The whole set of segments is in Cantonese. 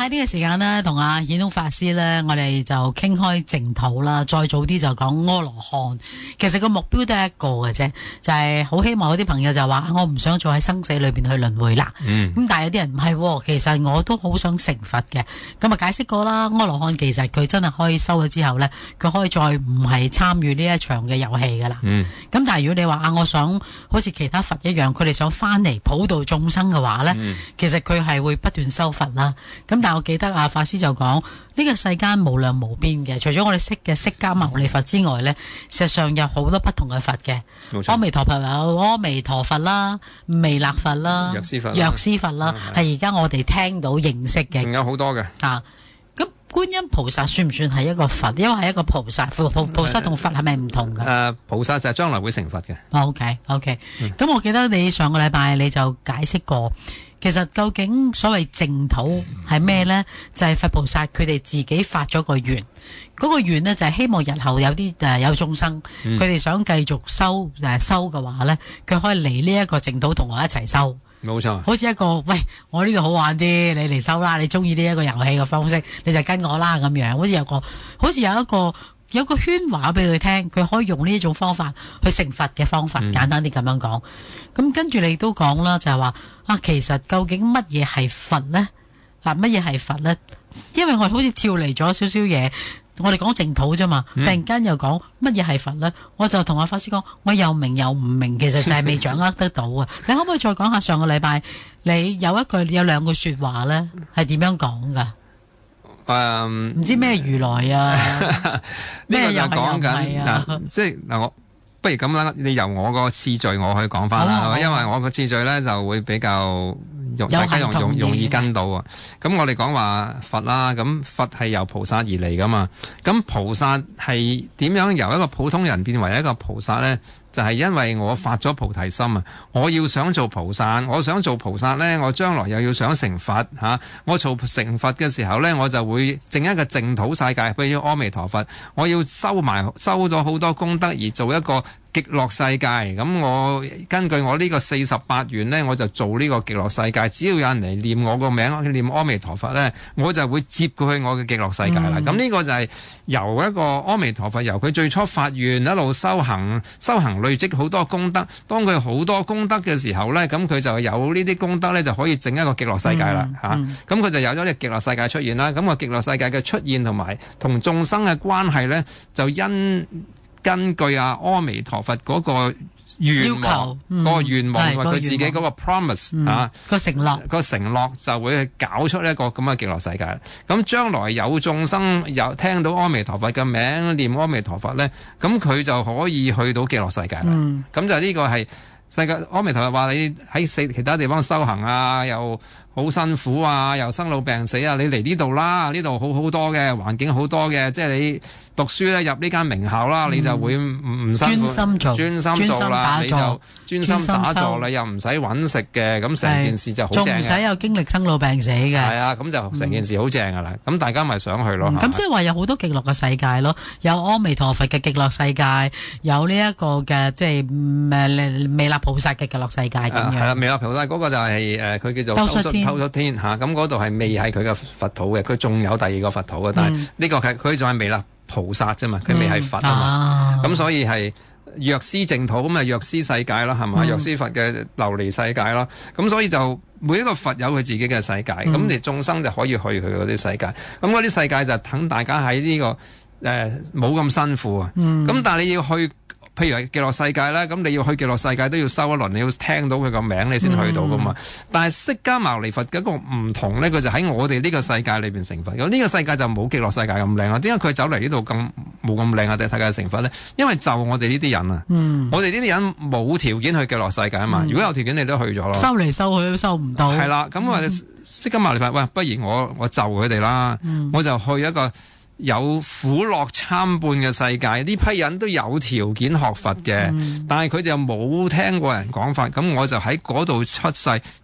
喺呢個時間呢，同阿顯通法師呢，我哋就傾開淨土啦。再早啲就講阿羅漢。其實個目標都係一個嘅啫，就係好希望有啲朋友就話我唔想再喺生死裏邊去輪迴啦。咁但係有啲人唔係，其實我都好想成佛嘅。咁啊解釋過啦，阿羅漢其實佢真係可以收咗之後呢，佢可以再唔係參與呢一場嘅遊戲噶啦。咁但係如果你話我想好似其他佛一樣，佢哋想翻嚟普度眾生嘅話呢，其實佢係會不斷修佛啦。咁但係我記得阿法師就講呢個世間無量無邊嘅，除咗我哋識嘅釋迦牟尼佛之外呢，事實上有好多不同嘅佛嘅。阿彌陀佛有阿彌陀佛啦、彌勒佛啦、藥師佛啦，係而家我哋聽到認識嘅。 仲有好多嘅。 咁觀音菩薩算唔算係一個佛？因為係一個菩薩，菩薩同佛係咪唔同㗎？ 菩薩就係將來會成佛嘅。 OK。咁我記得你上個禮拜你就解釋過。其實究竟所謂淨土係咩呢？就係佛菩薩佢哋自己發咗個願，嗰個願呢，就係希望日後有啲有眾生，佢哋想繼續修嘅話呢，佢可以嚟呢一個淨土同我一齊修。 冇錯， 好似一個喂，我呢度好玩啲，你嚟修啦，你中意呢一個遊戲嘅方式，你就跟我啦咁樣，好似有個圈話俾佢聽，佢可以用呢一種方法去成佛嘅方法，簡單啲咁樣講。咁跟住你都講啦，就係話其實究竟乜嘢係佛呢？乜嘢係佛呢？因為我好似跳離咗少少嘢，我哋講淨土啫嘛，突然間又講乜嘢係佛呢？我就同阿法師講，我又明又唔明，其實就係未掌握得到啊！你可唔可以再講下上個禮拜你有兩句說話呢？係點樣講噶？唔知咩如來啊？ 呢個就講緊即係我不如咁啦，你由我個次序我去講翻啦，因為我個次序咧就會比較大家容易跟到啊。咁我哋講話佛啦，咁佛係由菩薩而嚟噶嘛。咁菩薩係點樣由一個普通人變為一個菩薩咧？就係因為我發咗菩提心啊！我要想做菩薩，我想做菩薩呢，我將來又要想成佛嚇。我做成佛嘅時候呢，我就會整一個淨土世界，譬如阿彌陀佛。我要收咗好多功德而做一個極樂世界。咁我根據我呢個48願呢，我就做呢個極樂世界。只要有人嚟念我個名，念阿彌陀佛呢，我就會接過去我嘅極樂世界啦。咁呢個就係由一個阿彌陀佛，由佢最初發願一路修行累積好多功德，當佢好多功德嘅時候呢，咁佢就有呢啲功德呢，就可以整一個極樂世界啦嚇。咁佢就有咗呢個極樂世界出現啦。咁個極樂世界嘅出現同埋同眾生嘅關係呢，就根據阿彌陀佛嗰個願望，個願望同埋佢自己嗰個 promise 個承諾就會去搞出一個咁嘅極樂世界。咁將來有眾生有聽到阿彌陀佛嘅名，念阿彌陀佛咧，咁佢就可以去到極樂世界啦。咁就呢個係世界阿彌陀佛話你喺其他地方修行啊，又好辛苦啊，又生老病死啊，你嚟呢度啦，呢度好多嘅環境好多嘅，即係你讀書咧入呢間名校啦，你就會唔辛苦，專心做啦，你就專心打坐啦，又唔使揾食嘅，咁成件事就好正嘅， 仲唔使有經歷生老病死嘅。 係啊，咁就成件事好正噶啦。咁大家咪想去咯。 咁即係話有好多極樂嘅世界咯，有阿彌陀佛嘅極樂世界，有呢一個嘅即係彌勒菩薩嘅極樂世界咁樣。係啦， 彌勒菩薩嗰個就係佢叫做兜率天嚇，咁嗰度係未係佢嘅佛土嘅，佢仲有第二個佛土嘅，但係呢個佢仲係彌勒菩薩啫嘛，佢未係佛啊嘛，咁所以係藥師淨土，咁啊藥師世界啦，係嘛，藥師佛嘅琉璃世界啦，咁所以就每一個佛有佢自己嘅世界，咁你眾生就可以去佢嗰啲世界，咁嗰啲世界就等大家喺呢個冇咁辛苦啊，咁但係你要去。譬如係極樂世界啦，咁你要去極樂世界都要修一輪，你要聽到佢個名你先去到噶嘛。但係釋迦牟尼佛嘅一個唔同咧，佢就喺我哋呢個世界裏邊成佛。咁呢個世界就冇極樂世界咁靚啊。點解佢走嚟呢度冇咁靚啊？世界成佛咧？因為就我哋呢啲人啊，我哋呢啲人冇條件去極樂世界啊嘛。如果有條件，你都去咗咯。 收嚟收去都收唔到。係啦，咁釋迦牟尼佛，喂，不如我就佢哋啦，我就去一個有苦樂參半嘅世界，呢批人都有條件學佛嘅，但係佢哋又冇聽過人講法，咁我就喺嗰度出世，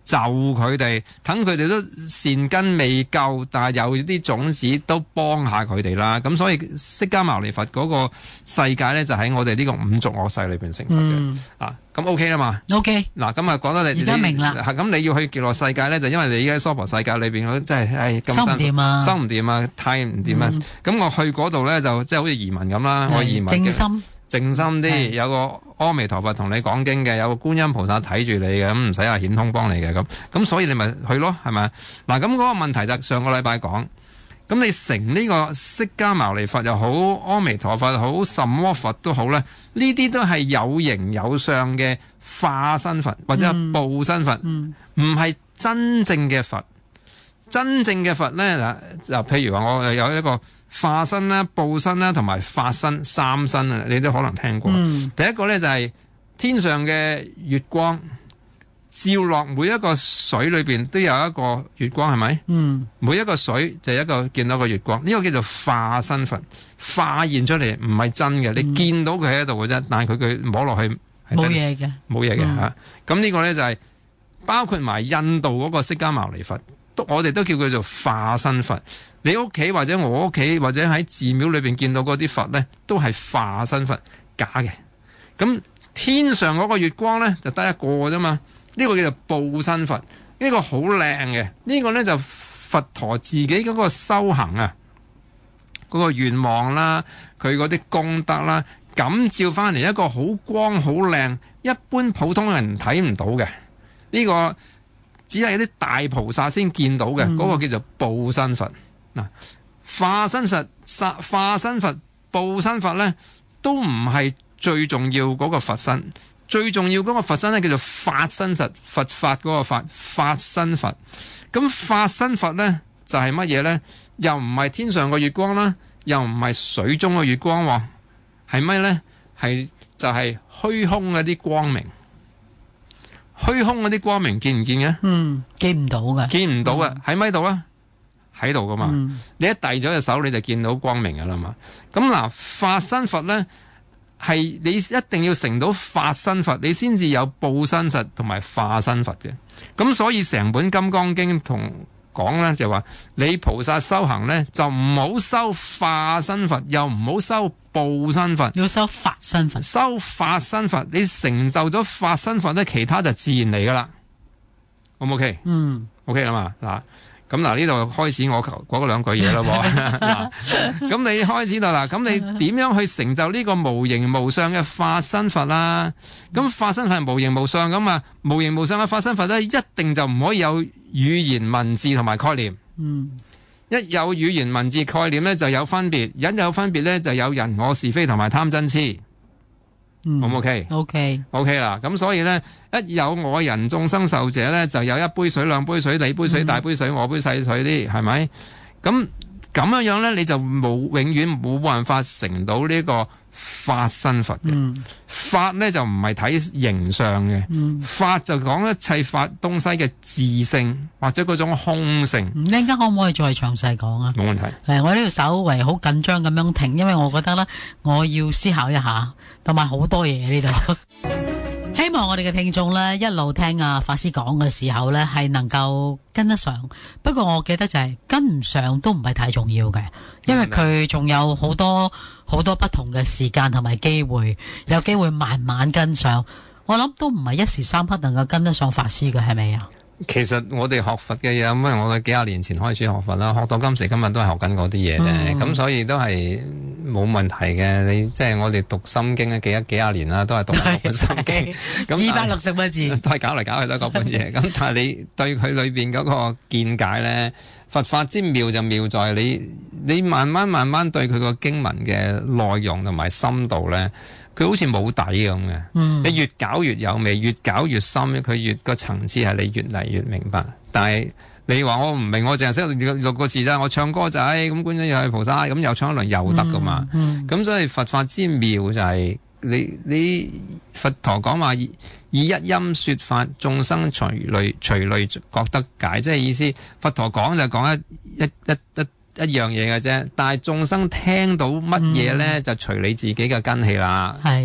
就佢哋，等佢哋都善根未夠，但係有啲種子都幫下佢哋啦。咁所以釋迦牟尼佛嗰個世界咧，就喺我哋呢個五濁惡世裏邊成佛嘅。咁 OK 啦嘛。 OK。 嗱，咁啊講得你而家明啦。 咁你要去極樂世界咧，就因為你而家喺娑婆世界裏邊，真係咁收唔掂啊， 收唔掂啊，太唔掂啊。咁我去嗰度咧，就即係好似移民咁啦。我移民嘅。靜心啲，有個阿彌陀佛同你講經嘅，有個觀音菩薩睇住你嘅，咁唔使話顯通幫你嘅咁所以你咪去咯，係咪？嗱，咁嗰個問題就上個禮拜講，咁你成呢個釋迦牟尼佛又好，阿彌陀佛又好，什麼佛都好咧，呢啲都係有形有相嘅化身佛或者係報身佛，唔係真正嘅佛。真正嘅佛咧嗱，譬如話我有一個化身啦、報身啦同埋法身三身啊，你都可能聽過。第一個咧就係天上嘅月光照落每一個水裏邊都有一個月光，係咪？每一個水就一個見到個月光，呢個叫做化身佛，化現出嚟唔係真嘅，你見到佢喺度嘅啫，但係佢摸落去冇嘢嘅， 冇嘢嘅吓。咁呢個咧就係包括埋印度嗰個釋迦牟尼佛。我哋都叫佢做化身佛。你屋企或者我屋企或者喺寺廟裏邊見到嗰啲佛呢，都係化身佛，假嘅。咁天上嗰個月光呢，就得一個啫嘛。呢個叫做報身佛，呢個好靚嘅。呢個呢，就佛陀自己嗰個修行啊，嗰個願望啦，佢嗰啲功德啦，感召翻嚟一個好光好靚，一般普通人睇唔到嘅呢個。只係啲大菩薩先見到嘅，嗰個叫做報身佛。嗱，化身佛、報身佛咧，都唔係最重要嗰個佛身，最重要嗰個佛身咧叫做法身佛，佛法嗰個法身佛。咁法身佛咧就係乜嘢咧？又唔係天上個月光啦，又唔係水中個月光，係咩咧？就係虛空嗰啲光明。虛空嗰啲光明見唔見嘅？ 見唔到嘅。見唔到嘅， 喺咪度啊？喺度噶嘛？你一遞咗隻手，你就見到光明噶啦嘛。咁嗱，法身佛咧，係你一定要成到法身佛，你先至有報身佛同埋化身佛嘅。咁所以成本《金剛經》同講咧，就話你菩薩修行咧，就唔好修化身佛，又唔好修報身佛， 要修法身佛。 修法身佛，你成就咗法身佛咧，其他就自然嚟噶啦。O 唔 OK？OK 啦嘛。嗱，咁嗱呢度開始我講嗰兩句嘢咯喎。咁你開始到啦，咁你點樣去成就呢個無形無相嘅法身佛啦？咁法身佛係無形無相咁啊，無形無相嘅法身佛咧，一定就唔可以有語言文字同埋概念。一有語言文字概念咧，就有分別；一有分別咧，就有人我是非同埋貪嗔痴。好唔 OK？OK 啦。咁所以咧，一有我人眾生壽者咧，就有一杯水、兩杯水、你杯水、大杯水、我杯細水啲，係咪？咁樣咧，你就永遠冇辦法成到呢個法身佛嘅。法咧就唔係睇形象嘅，法就講一切法東西嘅自性或者嗰種空性。 一陣間可唔可以再詳細講啊？ 冇問題。 我呢度稍為好緊張咁樣停，因為我覺得咧，我要思考一下，同埋好多嘢呢度。希望我哋嘅聽眾呢，一路聽法師講嘅時候呢，係能夠跟得上。不過我記得就係跟唔上都唔係太重要嘅，因為佢仲有好多不同嘅時間同埋機會，有機會慢慢跟上。我諗都唔係一時三刻能夠跟得上法師嘅，係咪啊？ 其實我哋學佛嘅嘢，咁啊，我哋幾廿年前開始學佛啦，學到今時今日都係學緊嗰啲嘢啫。咁所以都係冇問題嘅。你即係我哋讀心經幾廿年啦，都係讀嗰本心經。 260個字都係搞嚟搞去都係嗰本嘢。咁但係你對佢裏邊嗰個見解咧，佛法之妙就妙在你慢慢對佢個經文嘅內容同埋深度咧。佢好似冇底咁嘅，你越搞越有味，越搞越深，佢越個層次係你越嚟越明白。但係你話我唔明，我淨係識6個字咋，我唱歌仔咁觀音又係菩薩，咁又唱一輪又得噶嘛？咁所以佛法之妙就係你佛陀講話以一音說法，眾生隨類覺得解，即係意思佛陀講就講一樣嘢嘅啫，但係眾生聽到乜嘢咧，就隨你自己嘅根器啦。 係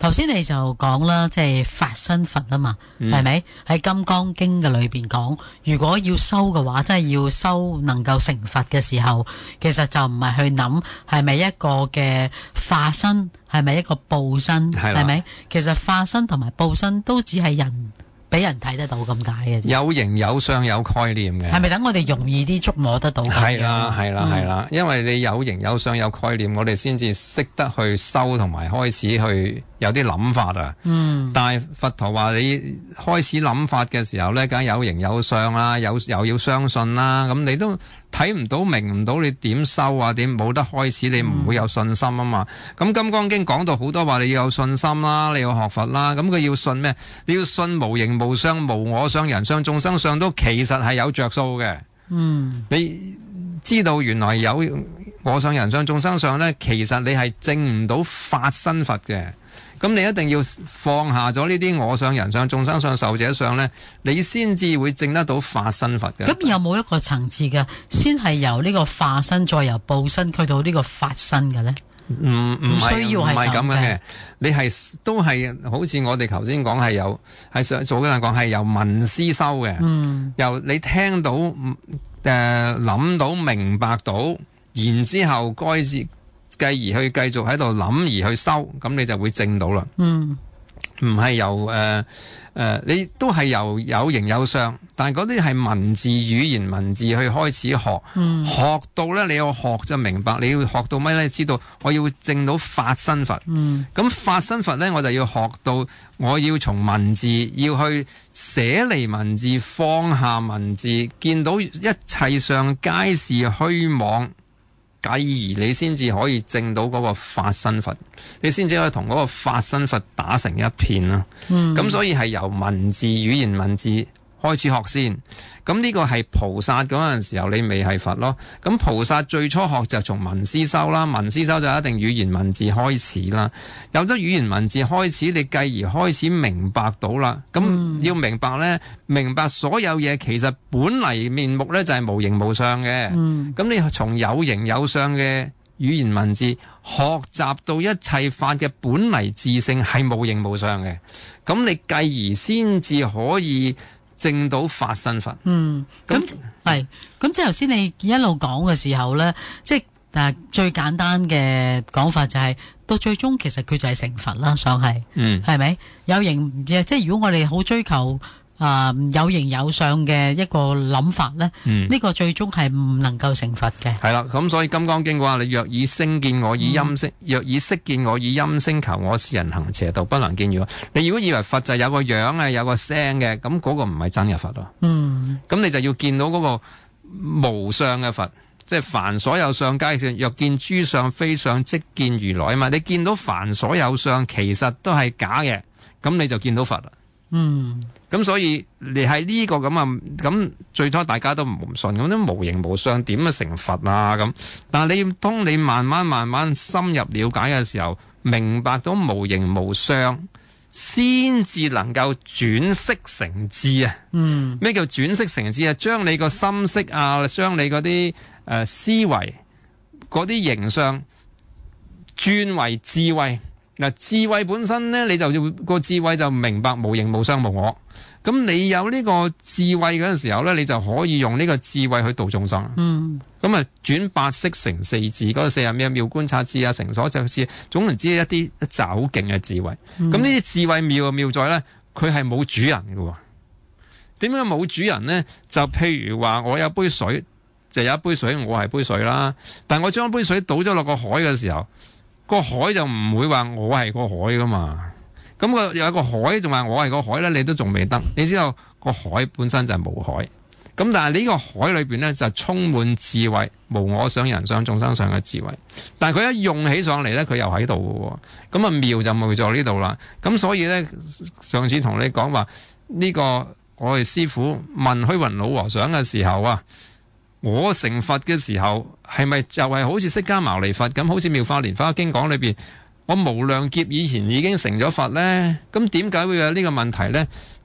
頭先你就講啦，即係法身佛啊嘛，係咪？喺《金剛經》嘅裏邊講，如果要修嘅話，真係要修能夠成佛嘅時候，其實就唔係去諗係咪一個嘅化身，係咪一個報身，係咪？其實化身同埋報身都只係人俾人睇得到咁解嘅啫， 有形有相有概念嘅， 係咪等我哋容易啲捉摸得到？ 係啦，因為你有形有相有概念，我哋先至識得去修同埋開始去有啲諗法啊。但係佛陀話你開始諗法嘅時候呢，梗係有形有相啦，又要相信啦。咁你都睇唔到明唔到，你點修啊？點冇得開始？你唔會有信心啊嘛。咁《金剛經》講到好多話，你要有信心啦，你要學佛啦。咁佢要信咩？你要信無形無相、無我相、人相、眾生相都其實係有着數嘅。你知道原來有我相、人相、眾生相呢，其實你係證唔到法身佛嘅。咁你一定要放下咗呢啲我相、人相、眾生相、壽者相呢，你先至會證得到法身佛嘅。 咁有冇一個層次嘅，先係由呢個化身，再由報身去到呢個法身嘅呢？唔需要係咁嘅， 你係都係好似我哋頭先講係有係上早嗰陣講係由聞思修嘅，由你聽到諗到明白到，然之後繼而去繼續喺度諗而去修，咁你就會證到啦。唔係由你都係由有形有相，但係嗰啲係文字語言文字去開始學，學到呢，你要學就明白，你要學到咩呢？知道我要證到法身佛。咁法身佛呢，我就要學到我要從文字要去捨離文字，放下文字，見到一切相皆是虛妄。繼而你先至可以證到嗰個法身佛，你先至可以同嗰個法身佛打成一片啦。咁所以係由文字語言文字開始學先。咁呢個係菩薩嗰陣時候，你未係佛咯。咁菩薩最初學就從聞思修啦，聞思修就一定語言文字開始啦。有咗語言文字開始，你繼而開始明白到啦。咁要明白呢，明白所有嘢其實本嚟面目呢就係無形無相嘅。咁你從有形有相嘅語言文字學習到一切法嘅本嚟自性係無形無相嘅，咁你繼而先至可以證到法身佛。咁係，咁即係頭先你一路講嘅時候咧，即係最簡單嘅講法就係到最終其實佢就係成佛啦，想係，係咪有形？即係如果我哋好追求有形有相嘅一個諗法咧，呢個最終係唔能夠成佛嘅。係啦，咁所以《金剛經》嘅話，你若以聲見我，以音聲，若以色見我，以音聲求我，是人行邪道，不能見我。你如果以為佛就有個樣啊，有個聲嘅，咁嗰個唔係真嘅佛咯。咁你就要見到嗰個無相嘅佛，即係凡所有相皆是，若見諸相非相，即見如來啊嘛。你見到凡所有相其實都係假嘅，咁你就見到佛啦。咁所以你係呢個咁啊，咁最初大家都唔信，咁都無形無相點啊成佛啊咁。但係當你慢慢深入了解嘅時候，明白到無形無相，先至能夠轉識成智啊。咩叫轉識成智啊？將你個心識啊，將你嗰啲思維嗰啲形象轉為智慧。嗱，智慧本身呢，你就要個智慧就明白無形無相無我。咁你有呢個智慧嗰陣時候呢，你就可以用呢個智慧去度眾生。咁啊，轉八識成四智，嗰個四係咩？妙觀察智啊，成所作智，總言之一啲一紮好勁嘅智慧。咁呢啲智慧妙在呢，佢係冇主人嘅。點解冇主人呢？就譬如話我有杯水，就有一杯水，我係杯水啦。但我將杯水倒咗落個海嘅時候，個海就唔會話我係個海噶嘛。咁有一個海仲話我係個海咧，你都仲未得。你知道個海本身就係無海，咁但係呢個海裏邊呢，就充滿智慧，無我相、人相、眾生相嘅智慧。但係佢一用起上嚟呢，佢又喺度嘅。咁啊妙就妙在呢度啦。咁所以呢，上次同你講話呢個我哋師父問虛雲老和尚嘅時候啊，我成佛嘅時候係咪就係好似釋迦牟尼佛咁，好似妙法蓮華經講裏邊，我無量劫以前已經成咗佛呢？咁點解會有呢個問題呢？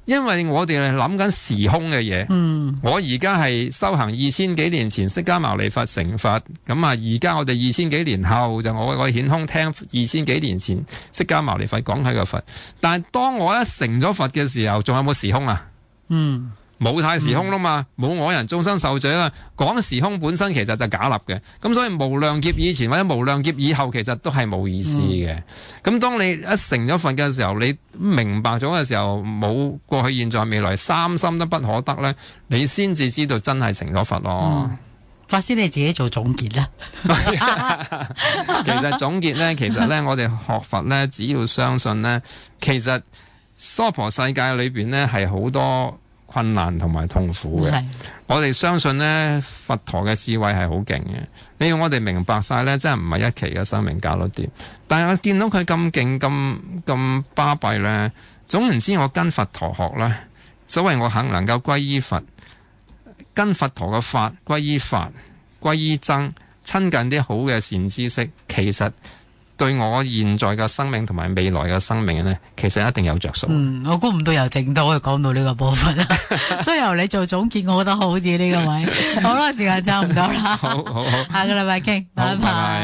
因為我哋係諗緊時空嘅嘢。我而家係修行2000幾年前釋迦牟尼佛成佛，咁啊而家我哋2000幾年後就我顯空聽2000幾年前釋迦牟尼佛講起個佛。但係當我一成咗佛嘅時候，仲有冇時空啊？冇晒時空啦嘛，冇我人眾生受罪啦。講時空本身其實就假立嘅，咁所以無量劫以前或者無量劫以後，其實都係冇意思嘅。咁當你一成咗佛嘅時候，你明白咗嘅時候，冇過去、現在、未來三心都不可得咧，你先至知道真係成咗佛咯。 法師你自己做總結啦。 其實總結咧，其實咧，我哋學佛咧，只要相信咧，其實娑婆世界裏邊咧係好多困難同埋痛苦嘅，我哋相信呢，佛陀嘅智慧係好勁嘅。你要我哋明白晒呢，真係唔係一期嘅生命搞得掂。但係我見到佢咁勁、咁巴閉呢，總言之，我跟佛陀學呢，所謂我肯能夠歸依佛，跟佛陀嘅法歸依法，歸依僧，親近啲好嘅善知識，其實對我現在嘅生命同埋未來嘅生命呢，其實一定有着數。 我估唔到由淨土可以講到呢個部分啦，所以由你做總結，我覺得好啲呢個位。好啦，時間差唔多啦， 好， 下個禮拜傾，拜拜。